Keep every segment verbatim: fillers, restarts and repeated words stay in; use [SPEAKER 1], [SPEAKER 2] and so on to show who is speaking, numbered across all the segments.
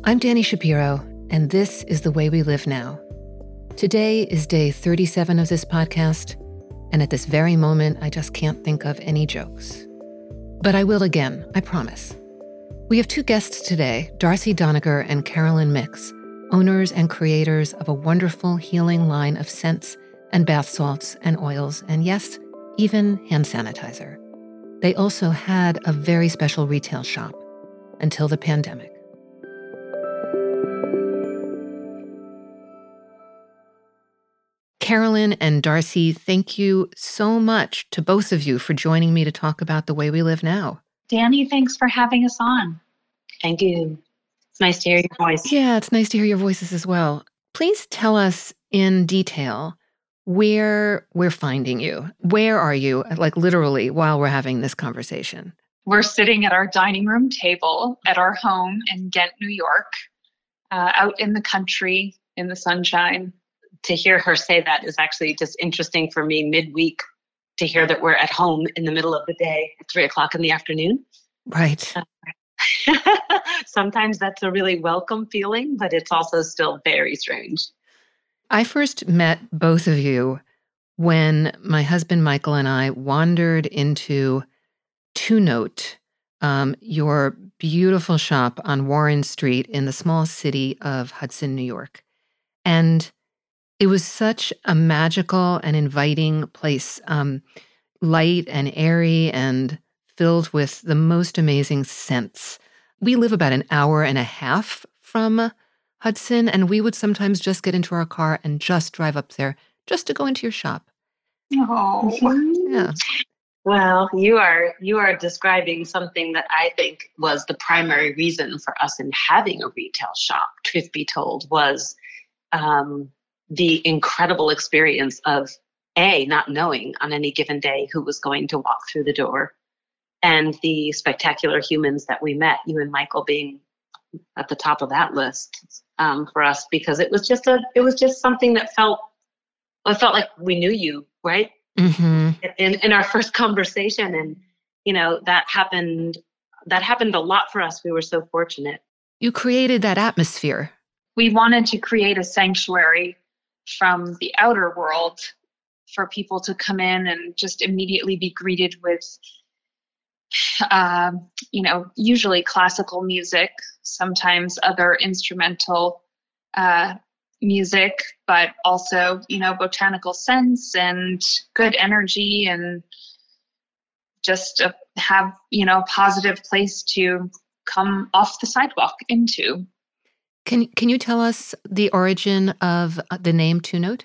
[SPEAKER 1] I'm Dani Shapiro, and this is The Way We Live Now. Today is day thirty-seven of this podcast, and at this very moment, I just can't think of any jokes. But I will again, I promise. We have two guests today, Darcy Doniger and Carolyn Mix, owners and creators of a wonderful healing line of scents and bath salts and oils, and yes, even hand sanitizer. They also had a very special retail shop until the pandemic. Carolyn and Darcy, thank you so much to both of you for joining me to talk about the way we live now.
[SPEAKER 2] Dani, thanks for having us on.
[SPEAKER 3] Thank you. It's nice to hear your voice.
[SPEAKER 1] Yeah, it's nice to hear your voices as well. Please tell us in detail where we're finding you. Where are you, like literally, while we're having this conversation?
[SPEAKER 2] We're sitting at our dining room table at our home in Ghent, New York, uh, out in the country, in the sunshine.
[SPEAKER 3] To hear her say that is actually just interesting for me midweek, to hear that we're at home in the middle of the day at three o'clock in the afternoon.
[SPEAKER 1] Right.
[SPEAKER 3] Uh, sometimes that's a really welcome feeling, but it's also still very strange.
[SPEAKER 1] I first met both of you when my husband Michael and I wandered into Two Note, um, your beautiful shop on Warren Street in the small city of Hudson, New York. And it was such a magical and inviting place, um, light and airy and filled with the most amazing scents. We live about an hour and a half from Hudson, and we would sometimes just get into our car and just drive up there just to go into your shop.
[SPEAKER 2] Oh,
[SPEAKER 1] yeah.
[SPEAKER 3] Well, you are you are describing something that I think was the primary reason for us in having a retail shop, truth be told, was um, the incredible experience of, A, not knowing on any given day who was going to walk through the door, and the spectacular humans that we met, you and Michael being at the top of that list um, for us, because it was just a, it was just something that felt, well, it felt like we knew you, right?
[SPEAKER 1] Mm-hmm.
[SPEAKER 3] In, in our first conversation. And, you know, that happened, that happened a lot for us. We were so fortunate.
[SPEAKER 1] You created that atmosphere.
[SPEAKER 2] We wanted to create a sanctuary from the outer world for people to come in and just immediately be greeted with, um, you know, usually classical music, sometimes other instrumental uh, music, but also, you know, botanical scents and good energy, and just a, have, you know, a positive place to come off the sidewalk into.
[SPEAKER 1] Can can you tell us the origin of the name Two Note?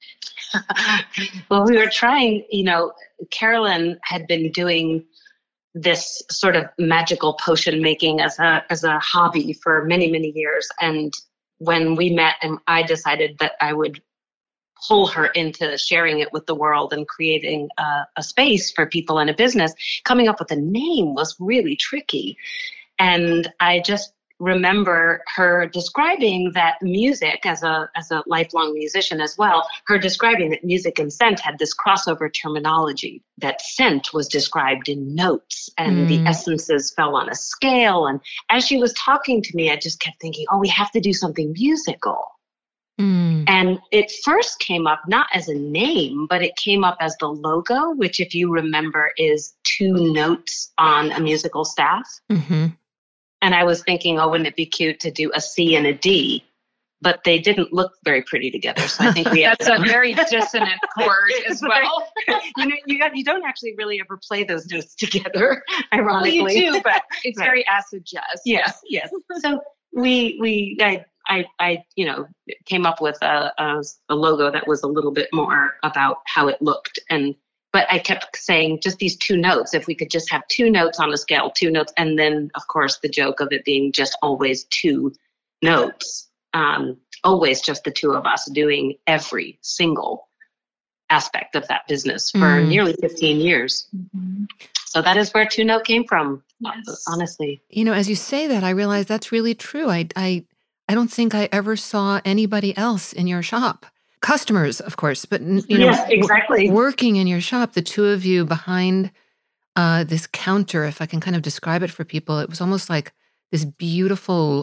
[SPEAKER 3] Well, we were trying, you know, Carolyn had been doing this sort of magical potion making as a as a hobby for many, many years. And when we met, and I decided that I would pull her into sharing it with the world and creating a, a space for people in a business, coming up with a name was really tricky. And I just remember her describing that music, as a as a lifelong musician as well, her describing that music and scent had this crossover terminology, that scent was described in notes and mm. the essences fell on a scale. And as she was talking to me, I just kept thinking, oh, we have to do something musical. Mm. And it first came up not as a name, but it came up as the logo, which, if you remember, is two notes on a musical staff. Mm-hmm. And I was thinking, oh, wouldn't it be cute to do a C and a D? But they didn't look very pretty together. So I think we have
[SPEAKER 2] That's a very dissonant chord as well.
[SPEAKER 3] you know, you, got, you don't actually really ever play those notes together, ironically.
[SPEAKER 2] Well, you do, but it's right. very acid jazz.
[SPEAKER 3] Yes, yes. So we, we, I, I, I, you know, came up with a, a, a logo that was a little bit more about how it looked. And But I kept saying just these two notes, if we could just have two notes on a scale, two notes. And then, of course, the joke of it being just always two notes, um, always just the two of us doing every single aspect of that business for mm. nearly fifteen years. Mm-hmm. So that is where Two Note came from, yes. honestly.
[SPEAKER 1] You know, as you say that, I realize that's really true. I, I, I don't think I ever saw anybody else in your shop. Customers, of course, but you know,
[SPEAKER 3] yes, exactly.
[SPEAKER 1] w- working in your shop, the two of you behind uh, this counter, if I can kind of describe it for people, it was almost like this beautiful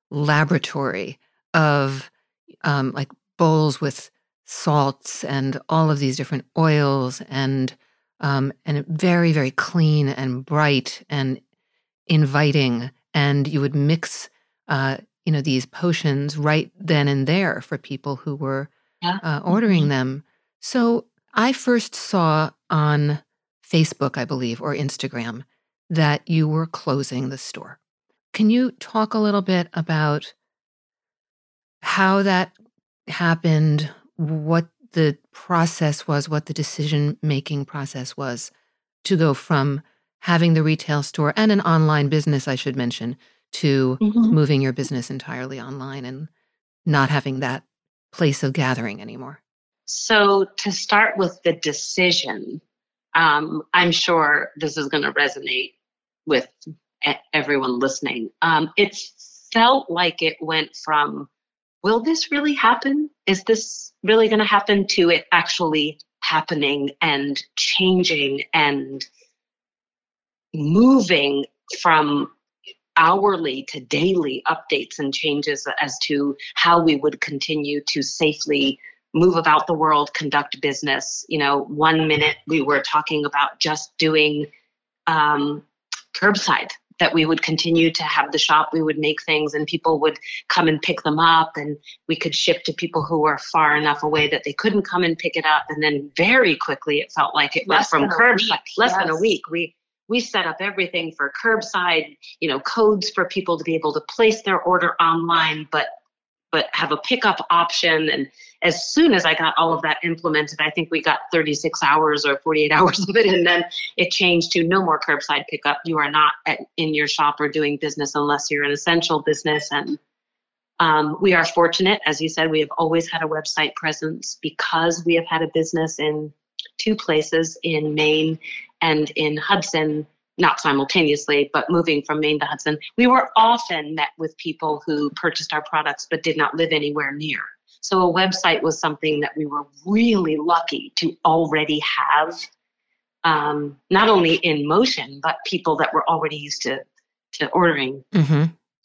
[SPEAKER 1] laboratory of um, like bowls with salts and all of these different oils and um, and very, very clean and bright and inviting. And you would mix, uh, you know, these potions right then and there for people who were
[SPEAKER 3] Yeah.
[SPEAKER 1] uh, ordering
[SPEAKER 3] Mhm.
[SPEAKER 1] them. So I first saw on Facebook, I believe, or Instagram, that you were closing the store. Can you talk a little bit about how that happened, what the process was, what the decision-making process was to go from having the retail store and an online business, I should mention, to
[SPEAKER 3] Mhm.
[SPEAKER 1] moving your business entirely online and not having that place of gathering anymore?
[SPEAKER 3] So to start with the decision, um, I'm sure this is going to resonate with e- everyone listening. Um, it felt like it went from, will this really happen? Is this really going to happen, to it actually happening and changing and moving from hourly to daily updates and changes as to how we would continue to safely move about the world, conduct business. You know, one minute we were talking about just doing um, curbside, that we would continue to have the shop, we would make things and people would come and pick them up, and we could ship to people who were far enough away that they couldn't come and pick it up. And then very quickly it felt like it went
[SPEAKER 2] Less
[SPEAKER 3] from
[SPEAKER 2] than a
[SPEAKER 3] curbside,
[SPEAKER 2] week,
[SPEAKER 3] less than a
[SPEAKER 2] yes.
[SPEAKER 3] week. We we set up everything for curbside, you know, codes for people to be able to place their order online, but but have a pickup option. And as soon as I got all of that implemented, I think we got thirty-six hours or forty-eight hours of it. And then it changed to no more curbside pickup. You are not at, in your shop or doing business unless you're an essential business. And um, we are fortunate, as you said, we have always had a website presence because we have had a business in two places, in Maine and in Hudson, not simultaneously, but moving from Maine to Hudson. We were often met with people who purchased our products but did not live anywhere near. So a website was something that we were really lucky to already have, um, not only in motion, but people that were already used to, to ordering.
[SPEAKER 1] Mm-hmm.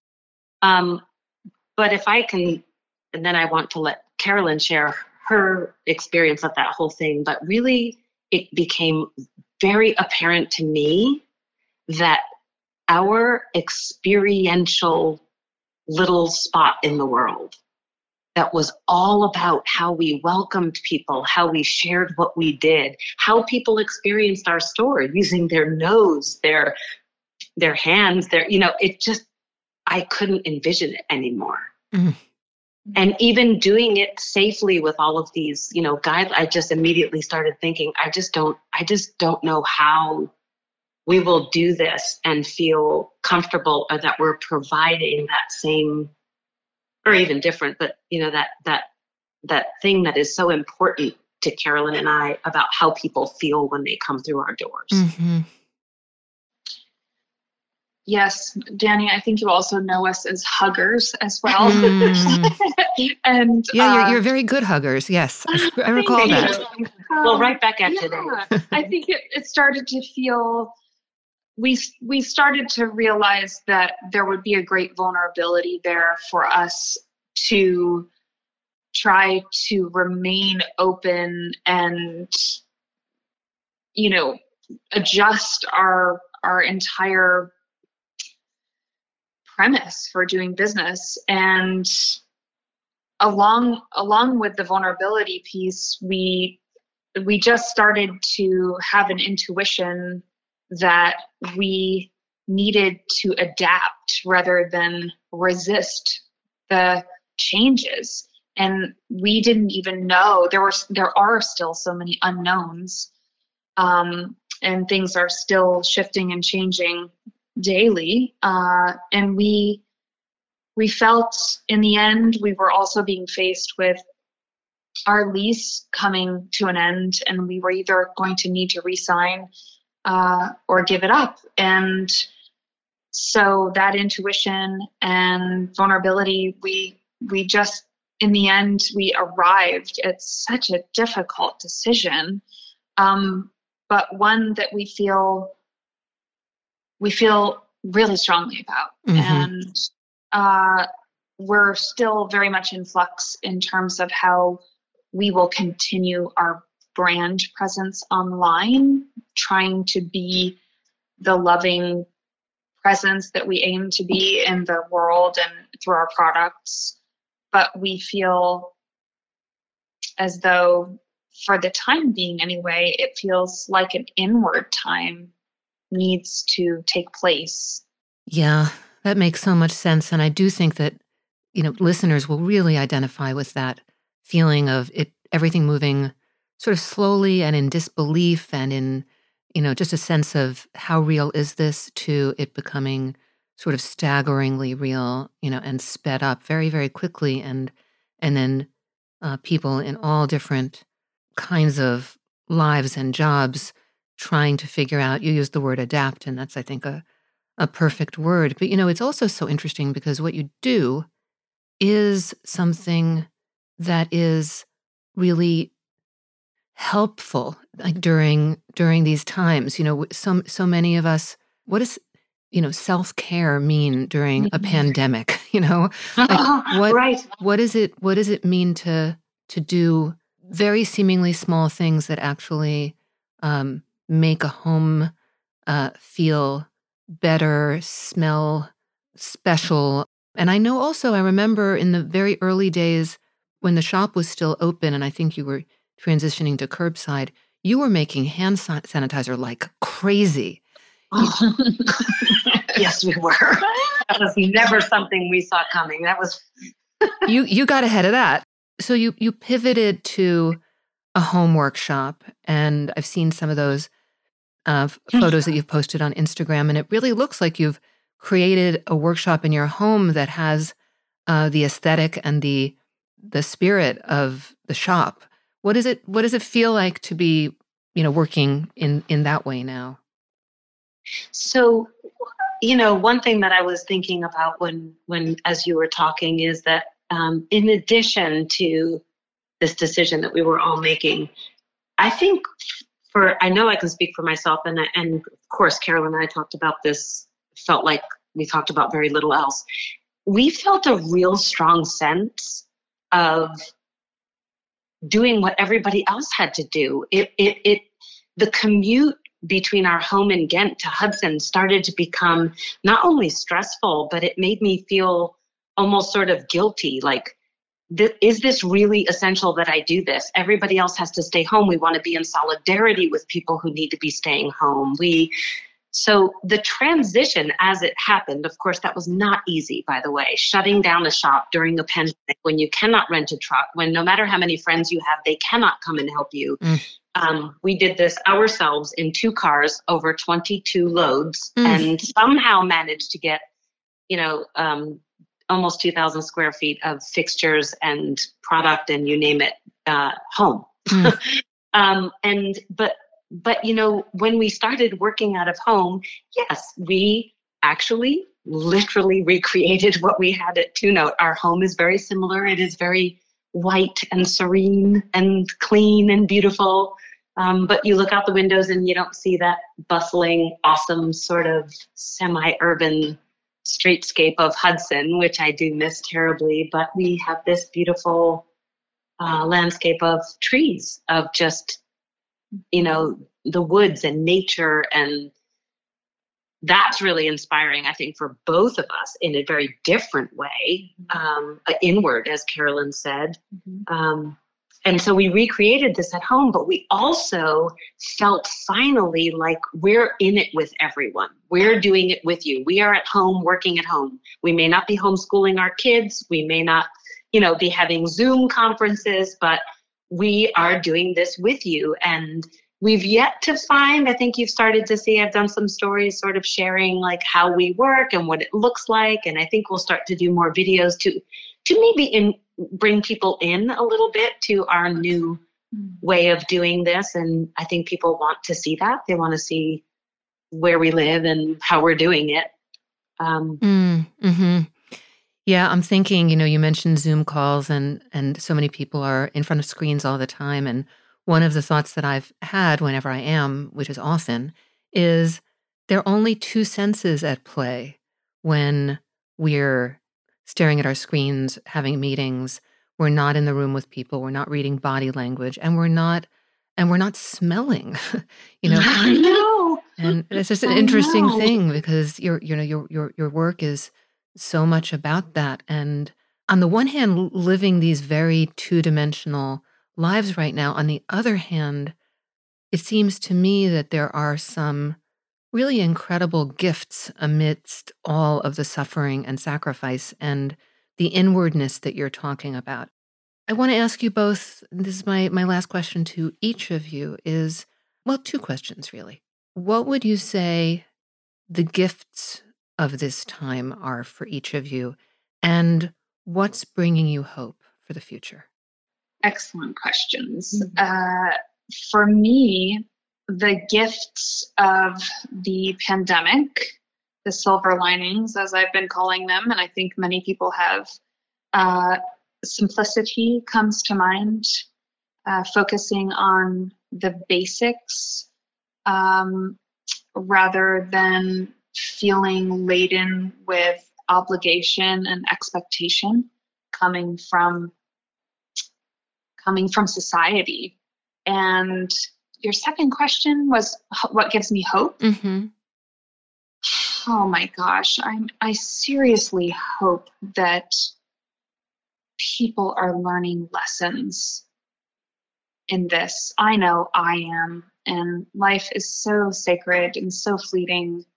[SPEAKER 3] Um, but if I can, and then I want to let Carolyn share her experience of that whole thing, but really it became very apparent to me that our experiential little spot in the world that was all about how we welcomed people, how we shared what we did, how people experienced our store using their nose, their their hands, their, you know, it just, I couldn't envision it anymore.
[SPEAKER 1] Mm.
[SPEAKER 3] And even doing it safely with all of these, you know, guide, I just immediately started thinking, I just don't, I just don't know how we will do this and feel comfortable, or that we're providing that same, or even different, but you know, that that that thing that is so important to Carolyn and I about how people feel when they come through our doors.
[SPEAKER 1] Mm-hmm.
[SPEAKER 2] Yes, Danny, I think you also know us as huggers as well.
[SPEAKER 1] Mm.
[SPEAKER 2] and
[SPEAKER 1] Yeah,
[SPEAKER 2] uh,
[SPEAKER 1] you're, you're very good huggers. Yes, I, I recall
[SPEAKER 2] thank
[SPEAKER 1] that.
[SPEAKER 2] you.
[SPEAKER 3] Well,
[SPEAKER 2] Um,
[SPEAKER 3] right back at
[SPEAKER 2] yeah,
[SPEAKER 3] you then.
[SPEAKER 2] I think it, it started to feel, we we started to realize that there would be a great vulnerability there for us to try to remain open and, you know, adjust our our entire premise for doing business. And along along with the vulnerability piece, we we just started to have an intuition that we needed to adapt rather than resist the changes. And we didn't even know there were there are still so many unknowns, um, and things are still shifting and changing daily. Uh, and we we felt in the end we were also being faced with our lease coming to an end, and we were either going to need to re-sign uh, or give it up. And so that intuition and vulnerability, we we just, in the end, we arrived at such a difficult decision, um, but one that we feel we feel really strongly about.
[SPEAKER 1] Mhm.
[SPEAKER 2] And uh, we're still very much in flux in terms of how we will continue our brand presence online, trying to be the loving presence that we aim to be in the world and through our products. But we feel as though, for the time being anyway, it feels like an inward time needs to take place.
[SPEAKER 1] Yeah, that makes so much sense. And I do think that, you know, listeners will really identify with that feeling of it, everything moving sort of slowly and in disbelief and in, you know, just a sense of how real is this to it becoming sort of staggeringly real, you know, and sped up very, very quickly. And, and then uh, people in all different kinds of lives and jobs trying to figure out, you used the word adapt, and that's, I think, a, a perfect word. But, you know, it's also so interesting because what you do is something that is really helpful, like during during these times. You know, so so many of us, what does, you know, self-care mean during a pandemic? You know, like what
[SPEAKER 3] Right.
[SPEAKER 1] what is it what does it mean to to do very seemingly small things that actually um, make a home uh, feel better, smell special. And I know also, I remember in the very early days when the shop was still open, and I think you were transitioning to curbside, you were making hand san- sanitizer like crazy.
[SPEAKER 3] Yes, we were. That was never something we saw coming. That was
[SPEAKER 1] you you got ahead of that. So you you pivoted to a home workshop, and I've seen some of those uh, photos that you've posted on Instagram, and it really looks like you've created a workshop in your home that has uh, the aesthetic and the the spirit of the shop. What is it? What does it feel like to be, you know, working in in that way now?
[SPEAKER 3] So, you know, one thing that I was thinking about when, when as you were talking is that um, in addition to this decision that we were all making, I think for, I know I can speak for myself, and, I- and of course, Carol and I talked about this, felt like we talked about very little else. We felt a real strong sense of doing what everybody else had to do. It, it, it, the commute between our home in Ghent to Hudson started to become not only stressful, but it made me feel almost sort of guilty. Like, th- is this really essential that I do this? Everybody else has to stay home. We want to be in solidarity with people who need to be staying home. We So the transition as it happened, of course, that was not easy, by the way. Shutting down a shop during a pandemic when you cannot rent a truck, when no matter how many friends you have, they cannot come and help you.
[SPEAKER 1] Mm.
[SPEAKER 3] Um, we did this ourselves in two cars over twenty-two loads
[SPEAKER 1] Mm.
[SPEAKER 3] and somehow managed to get, you know, um, almost two thousand square feet of fixtures and product and you name it, uh, home.
[SPEAKER 1] Mm.
[SPEAKER 3] um, and, but But, you know, when we started working out of home, yes, we actually literally recreated what we had at Two Note. Our home is very similar. It is very white and serene and clean and beautiful. Um, but you look out the windows and you don't see that bustling, awesome sort of semi-urban streetscape of Hudson, which I do miss terribly. But we have this beautiful uh, landscape of trees, of just, you know, the woods and nature. And that's really inspiring, I think, for both of us in a very different way, um, inward, as Carolyn said.
[SPEAKER 2] Mm-hmm.
[SPEAKER 3] Um, and so we recreated this at home, but we also felt finally like we're in it with everyone. We're doing it with you. We are at home, working at home. We may not be homeschooling our kids. We may not, you know, be having Zoom conferences, but we are doing this with you. And we've yet to find, I think you've started to see, I've done some stories sort of sharing like how we work and what it looks like. And I think we'll start to do more videos to, to maybe in, bring people in a little bit to our new way of doing this. And I think people want to see that. They want to see where we live and how we're doing it. Um,
[SPEAKER 1] Mm, hmm Yeah, I'm thinking, you know, you mentioned Zoom calls and and so many people are in front of screens all the time. And one of the thoughts that I've had whenever I am, which is often, is there are only two senses at play when we're staring at our screens, having meetings. We're not in the room with people. We're not reading body language, and we're not and we're not smelling. you know,
[SPEAKER 3] I know.
[SPEAKER 1] and it's just an
[SPEAKER 3] I
[SPEAKER 1] interesting
[SPEAKER 3] know.
[SPEAKER 1] thing because your you know your your your work is so much about that. And on the one hand, l- living these very two-dimensional lives right now. On the other hand, it seems to me that there are some really incredible gifts amidst all of the suffering and sacrifice and the inwardness that you're talking about. I want to ask you both, this is my, my last question to each of you is, well, two questions really. What would you say the gifts of this time are for each of you? And what's bringing you hope for the future?
[SPEAKER 2] Excellent questions.
[SPEAKER 3] Mhm.
[SPEAKER 2] Uh, for me, the gifts of the pandemic, the silver linings, as I've been calling them, and I think many people have, uh, simplicity comes to mind, uh, focusing on the basics um, rather than feeling laden with obligation and expectation coming from coming from society. And your second question was h- what gives me hope?
[SPEAKER 1] Mm-hmm.
[SPEAKER 2] Oh my gosh, I'm I seriously hope that people are learning lessons in this. I know I am, and life is so sacred and so fleeting.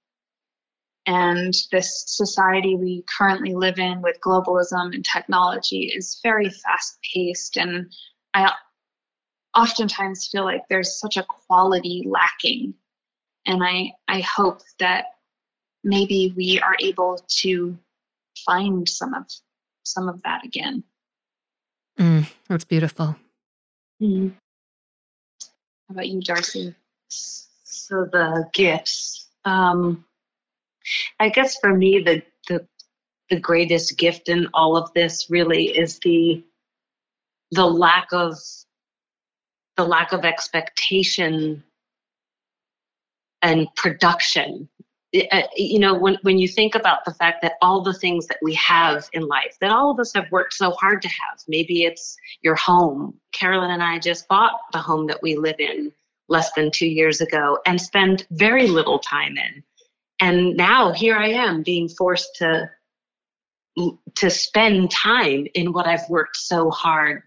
[SPEAKER 2] And this society we currently live in with globalism and technology is very fast paced. And I oftentimes feel like there's such a quality lacking. And I, I hope that maybe we are able to find some of some of that again.
[SPEAKER 1] Mm, that's beautiful.
[SPEAKER 2] Mm. How about you, Darcy?
[SPEAKER 3] So the gifts. Um, I guess for me, the, the the greatest gift in all of this really is the the lack of the lack of expectation and production. Uh, You know, when when you think about the fact that all the things that we have in life, that all of us have worked so hard to have. Maybe it's your home. Carolyn and I just bought the home that we live in less than two years ago and spend very little time in. And now here I am being forced to to spend time in what I've worked so hard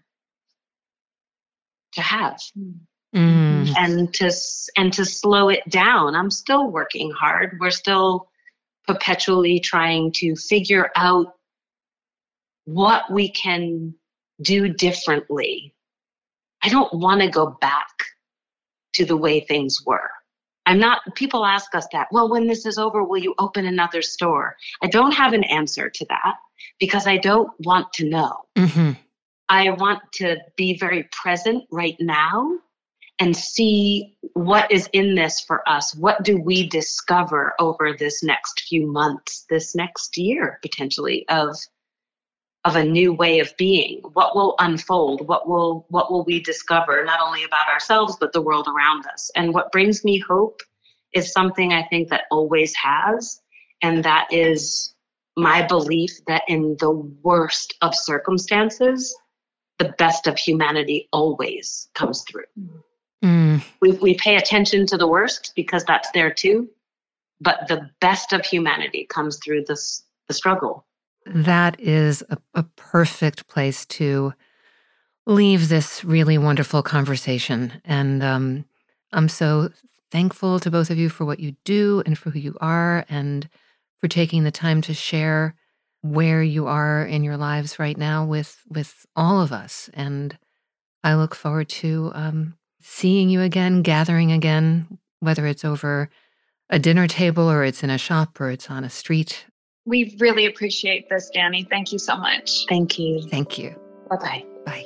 [SPEAKER 3] to have.
[SPEAKER 1] Mm.
[SPEAKER 3] and to s- and to slow it down. I'm still working hard. We're still perpetually trying to figure out what we can do differently. I don't want to go back to the way things were. I'm not, people ask us that. Well, when this is over, will you open another store? I don't have an answer to that because I don't want to know.
[SPEAKER 1] Mm-hmm.
[SPEAKER 3] I want to be very present right now and see what is in this for us. What do we discover over this next few months, this next year potentially of of a new way of being? What will unfold? What will what will we discover not only about ourselves but the world around us? And what brings me hope is something I think that always has, and that is my belief that in the worst of circumstances, the best of humanity always comes through.
[SPEAKER 1] Mm.
[SPEAKER 3] We, we pay attention to the worst because that's there too, but the best of humanity comes through this, the struggle.
[SPEAKER 1] That is a, a perfect place to leave this really wonderful conversation. And um, I'm so thankful to both of you for what you do and for who you are and for taking the time to share where you are in your lives right now with with all of us. And I look forward to um, seeing you again, gathering again, whether it's over a dinner table or it's in a shop or it's on a street.
[SPEAKER 2] We really appreciate this, Danny. Thank you so much.
[SPEAKER 3] Thank you.
[SPEAKER 1] Thank you.
[SPEAKER 3] Bye-bye.
[SPEAKER 1] Bye.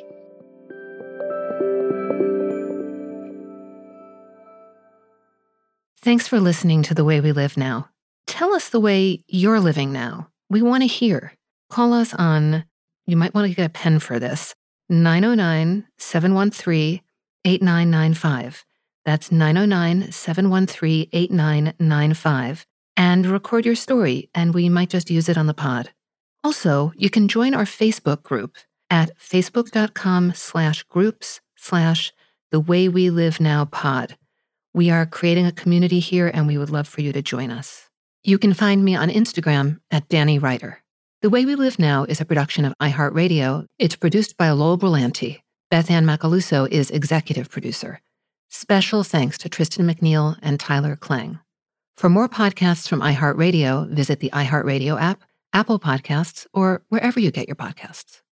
[SPEAKER 1] Thanks for listening to The Way We Live Now. Tell us the way you're living now. We want to hear. Call us on, you might want to get a pen for this, nine oh nine, seven one three, eight nine nine five. That's nine oh nine, seven one three, eight nine nine five. And record your story, and we might just use it on the pod. Also, you can join our Facebook group at facebook.com slash groups slash the way we live now pod. We are creating a community here and we would love for you to join us. You can find me on Instagram at Danny Ryder. The Way We Live Now is a production of iHeartRadio. It's produced by Lowell Berlanti. Beth Ann Macaluso is executive producer. Special thanks to Tristan McNeil and Tyler Klang. For more podcasts from iHeartRadio, visit the iHeartRadio app, Apple Podcasts, or wherever you get your podcasts.